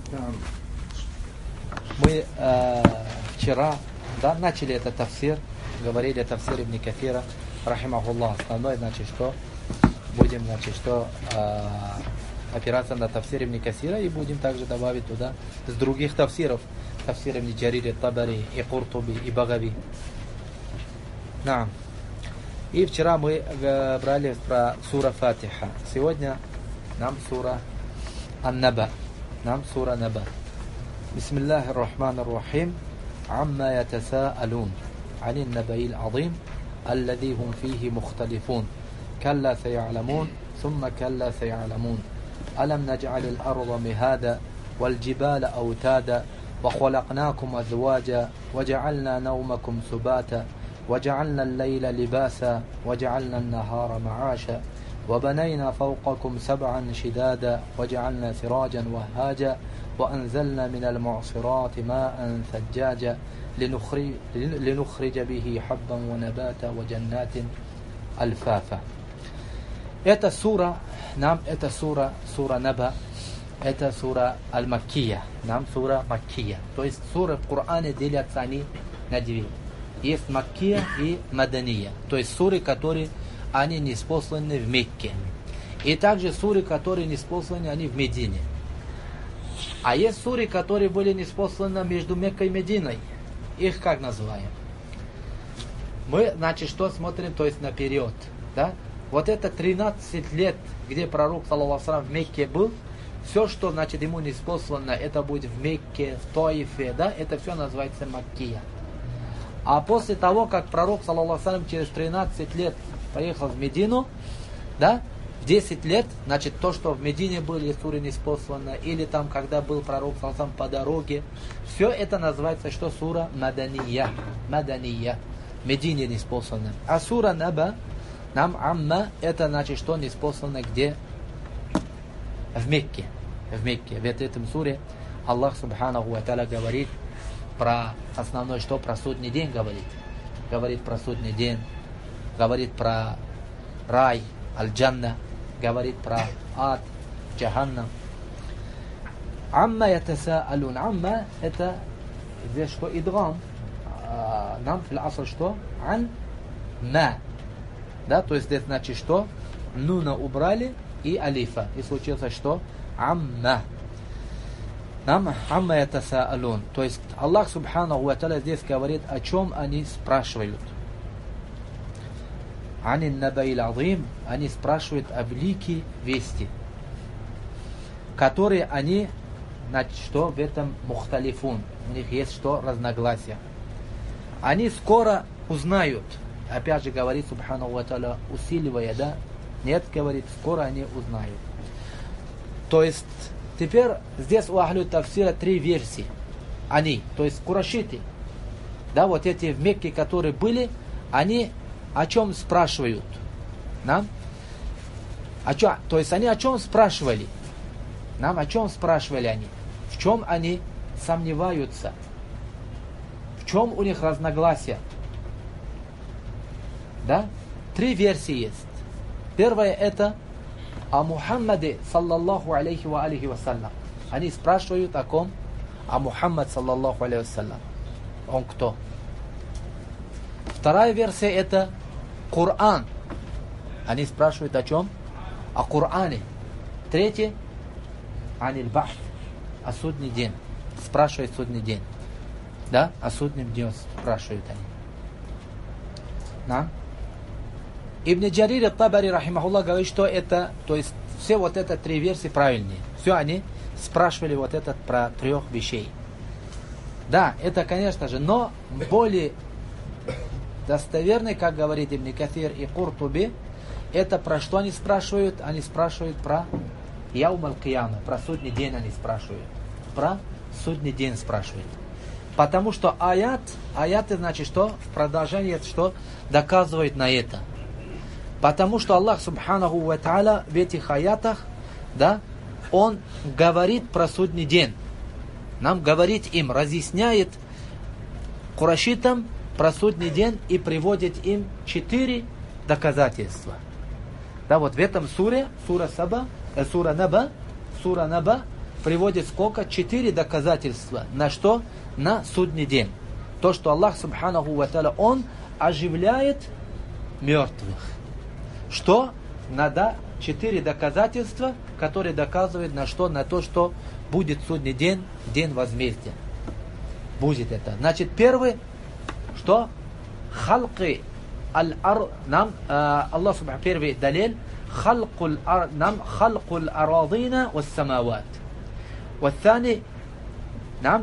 Мы вчера начали этот тафсир, говорили о тафсире Ибн Кафира, рахимахуллах. Основной, будем, опираться на тафсир Ибн Кафира и будем также добавить туда с других тафсиров. Тафсир Ибн Джарир Табари, и Куртуби, и Багави. И вчера мы брали про сура Фатиха. Сегодня нам сура Ан-Наба. Сура Наба. Бисмиллахи рахмани рахим. Амма ятасаалун. Ани набаил азим. Аллади хум фихи мухталифун. Калла сая'ламун. Сумма калла сая'ламун. Алам надж'алил арда михада. والجبال أوتادا وخلقناكم أزواجا وجعلنا نومكم سباتا وجعلنا الليل لباسا وجعلنا النهار معاشا وبنينا فوقكم سبعا شدادا وجعلنا سراجا وهاجا وأنزلنا من المعصرات ماء ثجاجا لنخرج به حبا ونباتا وجنات ألفافا. Это сура Наба. Это сура Аль-Маккия. Сура Маккия. То есть суры в Коране делятся они на две. Есть Маккия и Мадания. То есть суры, которые они ниспосланы в Мекке. И также суры, которые ниспосланы они в Медине. А есть суры, которые были ниспосланы между Меккой и Мединой. Их как называем? Мы, что смотрим, то есть наперед. Да? Вот это 13 лет, где пророк, саллаллаху алейхи ва саллям, в Мекке был, все, что, ему ниспослано, это будет в Мекке, в Таифе, да, это все называется Маккия. А после того, как пророк, саллаллаху алейхи ва саллям, через 13 лет поехал в Медину, да, в 10 лет, то, что в Медине были суры ниспосланы, или там, когда был пророк, саллаллаху алейхи ва саллям, по дороге, все это называется, что сура Мадания. Медине ниспослана. А сура Наба, Амма, это что ниспослано где? В Мекке. В этом суре Аллах Субханаху ва Тааля говорит про основное, что про судный день говорит. Говорит про судный день, говорит про рай, аль-джанна, говорит про ад, джаханнам. Амма ятасаалун. Амма это здесь что? Идгам. Нам в аср что? Ан ма. Да, то есть здесь что? Нуна убрали и алифа. И случилось что? Амма. Амма ятасаалун. То есть Аллах Субханаху ва Тааля здесь говорит, о чем они спрашивают. Ани набаил азим. Они спрашивают о великой вести, которые они, что в этом мухталифун. У них есть что? Разногласия. Они скоро узнают. Опять же говорит Субханаху ва Тааля, усиливая, да? Нет, говорит, скоро они узнают. То есть, теперь здесь у Ахлю Тафсира 3 версии. Они, то есть курашиты, да, вот эти в Мекке, которые были, они о чем спрашивают? То есть они о чем спрашивали? О чем спрашивали они? В чем они сомневаются? В чем у них разногласия? Да? 3 версии есть. Первое это о Мухаммаде, саллаллаху алейхи ва алейхи вассалям. Они спрашивают о ком? О Мухаммад, саллаллаху алейхи вассалям. Он кто? Вторая версия это Коран. Они спрашивают о чем? О Коране. Третье аниль бахт. О судный день. Спрашивают судный день. Да? О судном дне спрашивают они. Ибн Джарир Табари, рахимахуллах, говорит, что это, то есть все вот это 3 версии правильные. Все они спрашивали вот этот про 3 вещей. Да, это, конечно же, но более достоверный, как говорит Ибн Кафир и Куртуби, это про что они спрашивают? Они спрашивают про Яум аль-Кияма, про судный день они спрашивают. Про судный день спрашивают. Потому что аяты, значит, что? В продолжении, что? Доказывает на это. Потому что Аллах Субханаху ва Тааля в этих аятах, да, Он говорит про судный день. Нам говорит им, разъясняет курашитам про судный день и приводит им 4 доказательства. Да, вот в этом суре, сура Наба, приводит сколько? 4 доказательства. На что? На судный день. То, что Аллах Субханаху ва Тааля, Он оживляет мертвых. Что? Надо 4 доказательства, которые доказывают на что? На то, что будет судный день, день возмездия. Будет это. Значит, первый, что? Халки аль-ар, нам, Аллах Субханаху, первый далиль, халкул арадина ва самават. والثاني نعم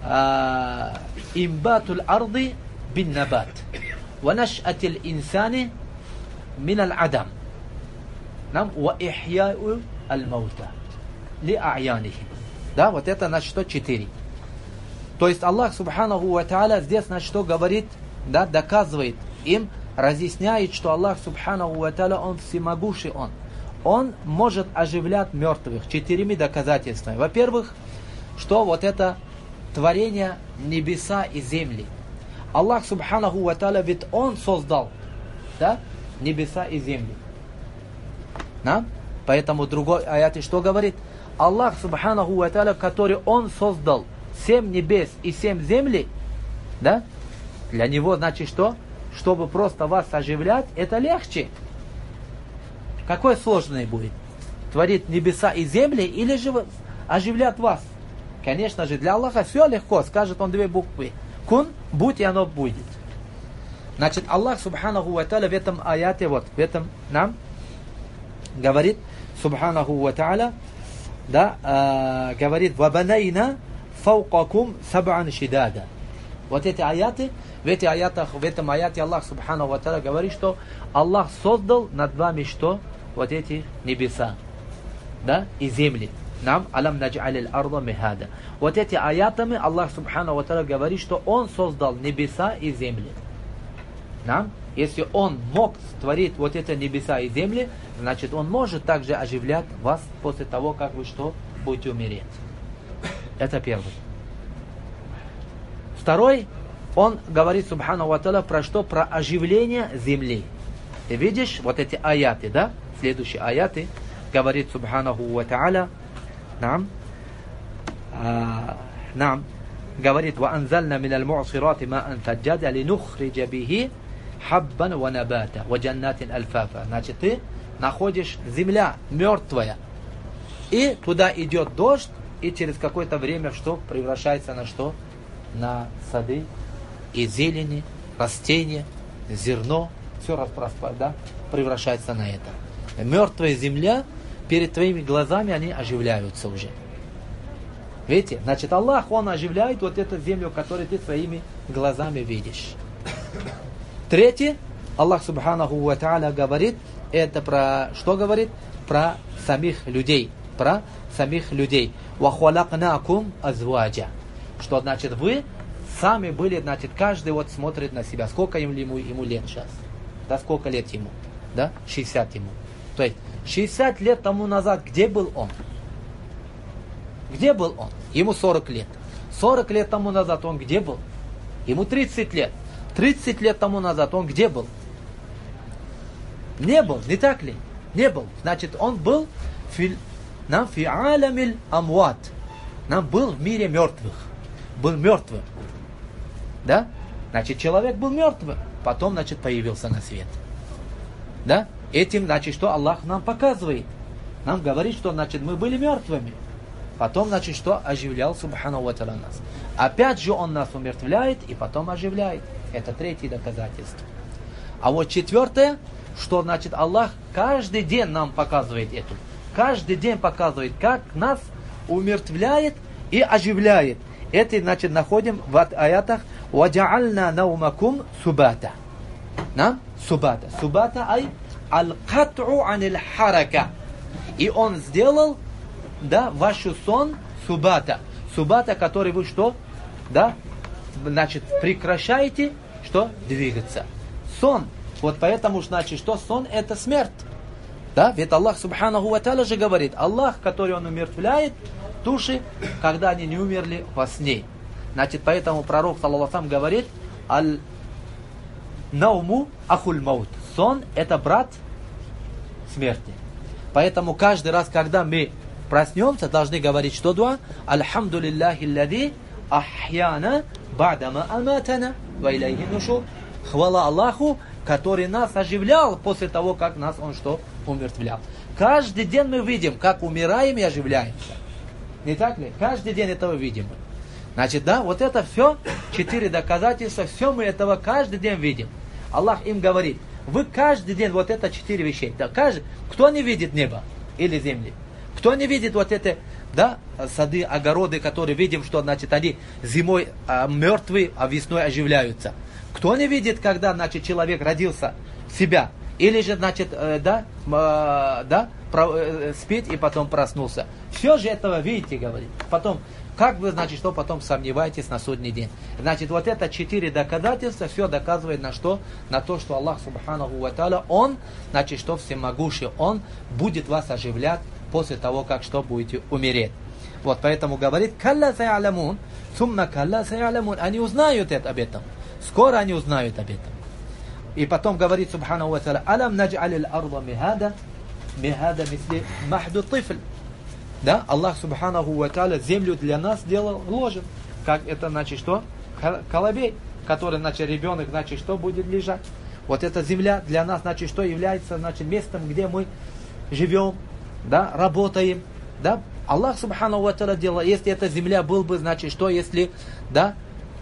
إنبات الأرض بالنبات ونشأة الإنسان من العدم نعم وإحياء الموتى لأعيانهم. Да, вот это значит что? 4. То есть Аллах Субханаху ва Тааля здесь значит что говорит, да, доказывает им, разъясняет, что Аллах Субханаху ва Тааля, Он всемогущий, Он может оживлять мертвых 4 доказательствами. Во-первых, что вот это творение небеса и земли. Аллах Субханаху ва Тааля, ведь Он создал, да, небеса и земли. Да? Поэтому другой аят что говорит? Аллах Субханаху ва Тааля, который Он создал 7 небес и 7 земли, да? Для Него значит что? Чтобы просто вас оживлять, это легче. Какое сложное будет? Творить небеса и земли или же оживлять вас? Конечно же, для Аллаха все легко. Скажет Он 2 буквы. Кун, будь, и оно будет. Значит, Аллах Субханаху ва Тааля в этом аяте, вот, в этом нам говорит, Субханаху ва Тааля, да, говорит, «Вабанайна фаукакум саб'ан шидада». Вот эти аяты, в этом аяте Аллах Субханаху ва Тааля говорит, что Аллах создал над вами что? Вот эти небеса, да, и земли. Нам алам надж'алил арда михада. Вот эти аятами Аллах Субханаху ва Тааля говорит, что Он создал небеса и земли. Нам, если Он мог створить вот это небеса и земли, значит Он может также оживлять вас после того, как вы что? Будете умереть. Это первый. Второй, Он говорит Субханаху ва Тааля про что? Про оживление земли. Ты видишь вот эти аяты, да? Следующие аяты говорит Субханаху ва Тааля, нам говорит, وَأَنزَلْنَا مِنَ الْمُعْصِرَاتِ مَاءً ثَجَّاجًا لِنُخْرِجَ بِهِ حَبًّا وَنَبَاتًا وَجَنَّاتٍ أَلْفَافًا. Значит, ты находишь земля мертвая, и туда идет дождь, и через какое-то время что? Превращается на что? На сады и зелени, растения, зерно, все да, превращается на это. Мертвая земля перед твоими глазами, они оживляются уже. Видите? Значит, Аллах, Он оживляет вот эту землю, которую ты своими глазами видишь. Третье, Аллах Субханаху ва Тааля говорит, это про что говорит? Про самих людей. Про самих людей. وَخَلَقْنَاكُمْ أَزْوَاجًا. Что значит вы сами были, значит, каждый вот смотрит на себя. Сколько ему лет сейчас? Да, сколько лет ему? Да, 60 ему. То есть 60 лет тому назад где был он? Где был он? Ему 40 лет. 40 лет тому назад он где был? Ему 30 лет. 30 лет тому назад он где был? Не был, не так ли? Не был. Значит, он был фи алямиль амват. Нам был в мире мертвых. Был мертвым. Да? Значит, человек был мертвым. Потом, значит, появился на свет. Да? Этим, значит, что Аллах нам показывает. Нам говорит, что, значит, мы были мертвыми. Потом, значит, что оживлял Субханаху ва Тааля нас. Опять же Он нас умертвляет и потом оживляет. Это третье доказательство. А вот четвертое, что, значит, Аллах каждый день нам показывает это. Каждый день показывает, как нас умертвляет и оживляет. Это, значит, находим в аятах وَجَعَلْنَا نَوْمَكُمْ سُبَاتًا. Субата. Субата ай аль-кат'у аниль харака. И Он сделал, да, вашу сон субата. Субата, который вы что? Да? Значит, прекращаете, что? Двигаться. Сон. Вот поэтому, значит, что сон это смерть. Да? Ведь Аллах Субханаху ва Тааля же говорит, Аллах, который Он умертвляет души, когда они не умерли во сне. Значит, поэтому пророк, саллаллаху алейхи ва саллям, говорит, аль-науму ахуль маут. Сон это брат смерти. Поэтому каждый раз, когда мы проснемся, должны говорить, что дуа? Альхамду лиллахи аллади ахьяна бадама аматана ва илайхи нушур. Хвала Аллаху, который нас оживлял после того, как нас Он что? Умертвлял. Каждый день мы видим, как умираем и оживляемся. Не так ли? Каждый день этого видим. Значит, да, вот это все, 4 доказательства, все мы этого каждый день видим. Аллах им говорит, вы каждый день, вот это 4 вещей. Да, кто не видит небо или земли? Кто не видит вот это, да, сады, огороды, которые видим, что, значит, они зимой мертвые, а весной оживляются? Кто не видит, когда, значит, человек родился себя? Или же, значит, спит и потом проснулся. Все же этого видите, говорит. Потом, как вы, значит, что потом сомневаетесь на судный день? Значит, вот это 4 доказательства, все доказывает на что? На то, что Аллах, субханаху ва тааля, Он, значит, что всемогущий, Он будет вас оживлять после того, как что будете умереть. Вот, поэтому говорит, «Калла са'алямун, сумма калла са'алямун». Они узнают об этом. Скоро они узнают об этом. И потом говорит, субханаху ва тааля, «Алам надж'алил арда михада, михада мисли махду тифл». Да, Аллах, субханаху ва тааля, землю для нас сделал ложем. Как это, значит, что? Колобей, который, значит, ребенок, значит, что будет лежать. Вот эта земля для нас, значит, что является, значит, местом, где мы живем, да, работаем, да. Аллах, субханаху ва тааля, делал, если эта земля был бы, значит, что, если, да,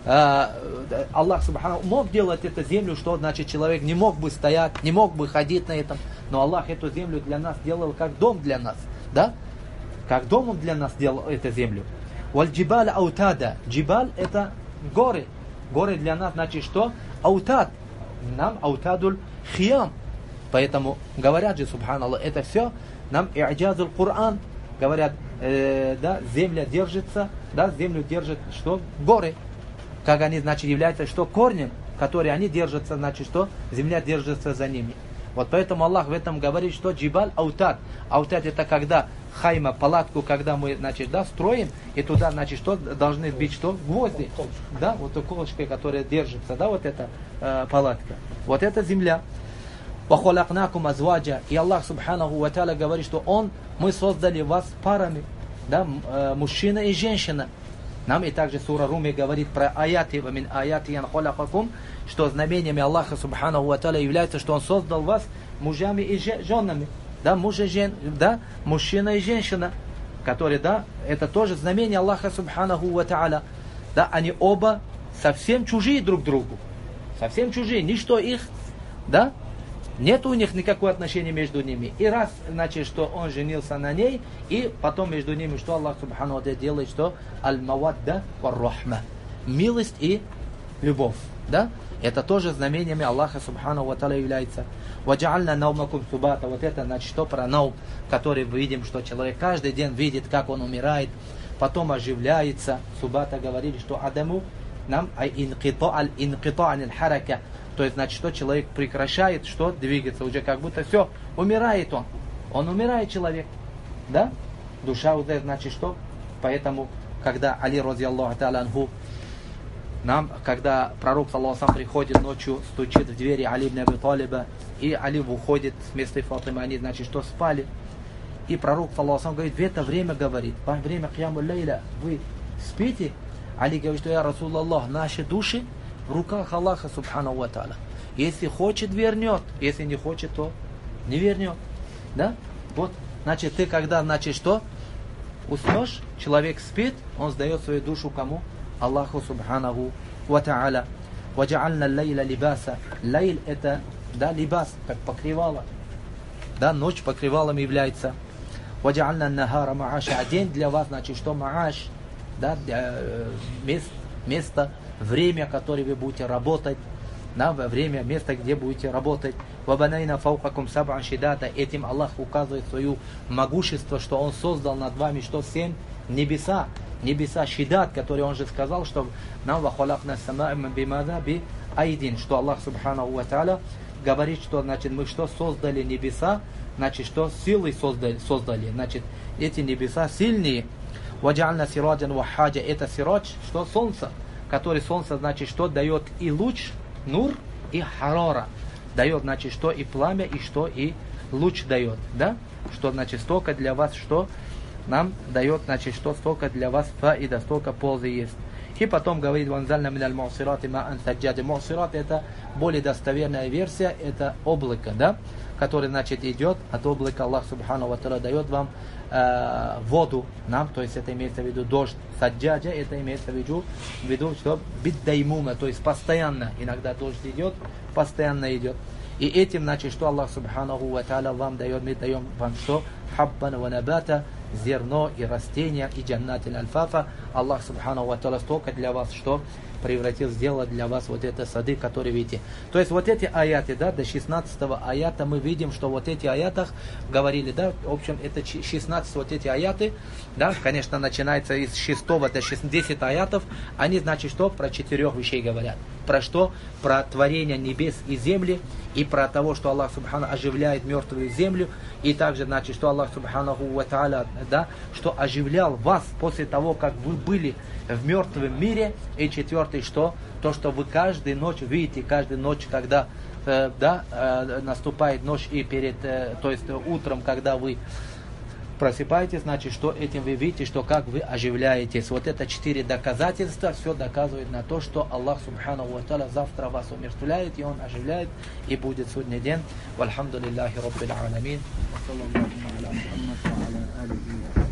Аллах, субханаху, мог делать эту землю, что, значит, человек не мог бы стоять, не мог бы ходить на этом, но Аллах эту землю для нас делал как дом для нас, да. Как дом Он для нас сделал эту землю. Валь-джибаль аутада. Джибаль это горы. Горы для нас, значит, что? Аутад. Нам аутадуль хиям. Поэтому говорят же, субханаллах, это все нам и'джазуль Кур'ан. Говорят, да, земля держится, да, землю держит, что? Горы. Как они, значит, являются, что? Корнем, которые они держатся, значит, что? Земля держится за ними. Вот поэтому Аллах в этом говорит, что джибаль аутад. Аутад это когда хайма, палатку, когда мы, значит, да, строим, и туда, значит, что должны быть, что? Гвозди. Да, вот колышкой, которая держится, да, вот эта палатка. Вот это земля. Вахолакнакум азваджа. И Аллах, субханаху ва тааля, говорит, что мы создали вас парами, да, мужчина и женщина. Нам и также сура Руми говорит про аяты, вамин аяти ян холякакум, что знамениями Аллаха, субханаху ва тааля, является, что Он создал вас мужьями и женами. Да, муж и да, мужчина и женщина, которые, да, это тоже знамение Аллаха, субханаху ва тааля. Да, они оба совсем чужие друг другу. Совсем чужие, ничто их, да, нет у них никакого отношения между ними. И раз, значит, что он женился на ней, и потом между ними, что Аллах, субхану ва тааля, делает, что аль-мавадда вар-рахма. Милость и любовь, да. Это тоже знамениями Аллаха, субхану ва тааля, является. «Ваджа'альна наумакум субата». Вот это, значит, что про наум, который мы видим, что человек каждый день видит, как он умирает, потом оживляется. Субата говорили, что адаму нам инкита аль-харака. То есть, значит, что человек прекращает, что двигаться, уже как будто все, умирает он. Он умирает, человек. Да? Душа уже, значит, что? Поэтому, когда Али, разъяллаху та'аля анху, нам, когда пророк, саллаллаху алейхи, приходит ночью, стучит в двери Али ибн Аби Талиба, и Али выходит вместо Фатимы, они, значит, что спали. И пророк, саллаллаху алейхи, говорит, в это время, говорит, во время Киямуль Лейля, вы спите? Али говорит, что я Расулаллах, наши души в руках Аллаха, субхану ва тааля. Если хочет, вернет, если не хочет, то не вернет. Да? Вот, значит, ты когда, значит, что? Уснешь, человек спит, он сдает свою душу кому? Аллаху, субханаху ва тааля. «Ваджа'альна лейла либаса». Лейль это, да, либас, как покрывало. Да, ночь покрывалом является. «Ваджа'альна нахара ма'аша». А день для вас, значит, что ма'аш? Да, место, время, которое вы будете работать. Да, время, место, где будете работать. «Вабанайна фаукакум саб'ан шидата». Этим Аллах указывает свое могущество, что Он создал над вами, что 7 небеса. Небеса шидат, которые Он же сказал, что нам вахалакна сама'им бимада би айдин, что Аллах, субханаху ва тааля, говорит, что, значит, мы что создали небеса, значит, что силой создали, значит, эти небеса сильные. «Ваджа'альна сираджан вахаджа». Это сирадж, что солнце, который солнце, значит, что дает и луч, нур, и харара. Дает, значит, что и пламя, и что и луч дает, да? Что, значит, столько для вас, что нам дает, значит, что столько для вас фаида, столько пользы есть. И потом говорит: «Ванзальна миналь му'сирати ма'ан саджади». Му'сират — это более достоверная версия, это облако, да, которое, значит, идет от облака. Аллах субхану ва тааля дает вам воду нам, то есть это имеется в виду дождь. Саджаджа — это имеется в виду, что биддаймума, то есть постоянно, иногда дождь идет, постоянно идет. И этим, значит, что Аллах субханаху ва тааля вам дает, мы даем вам что? Хаббан ва набата, зерно и растения, и джаннатин альфафа. Аллах субханаху ва тааля столько для вас, что превратил, сделал для вас вот это сады, которые видите. То есть вот эти аяты, да, до 16 аята мы видим, что вот эти аятах говорили, да, в общем, это 16 вот эти аяты, да, конечно, начинается из 6 до 10 аятов, они, значит, что? Про 4 вещей говорят. Про что? Про творение небес и земли, и про того, что Аллах субхану оживляет мертвую землю, и также, значит, что Аллах субханаху ва тааля, да, что оживлял вас после того, как вы были в мертвом мире. И 4, что? То, что вы каждую ночь видите, каждую ночь, когда наступает ночь, и то есть утром, когда вы просыпаетесь, значит, что этим вы видите, что как вы оживляетесь. Вот это 4 доказательства, все доказывает на то, что Аллах субхану ва тааля завтра вас умертвляет, и Он оживляет, и будет судный день. Вальхамдулиллахи раббил аламин.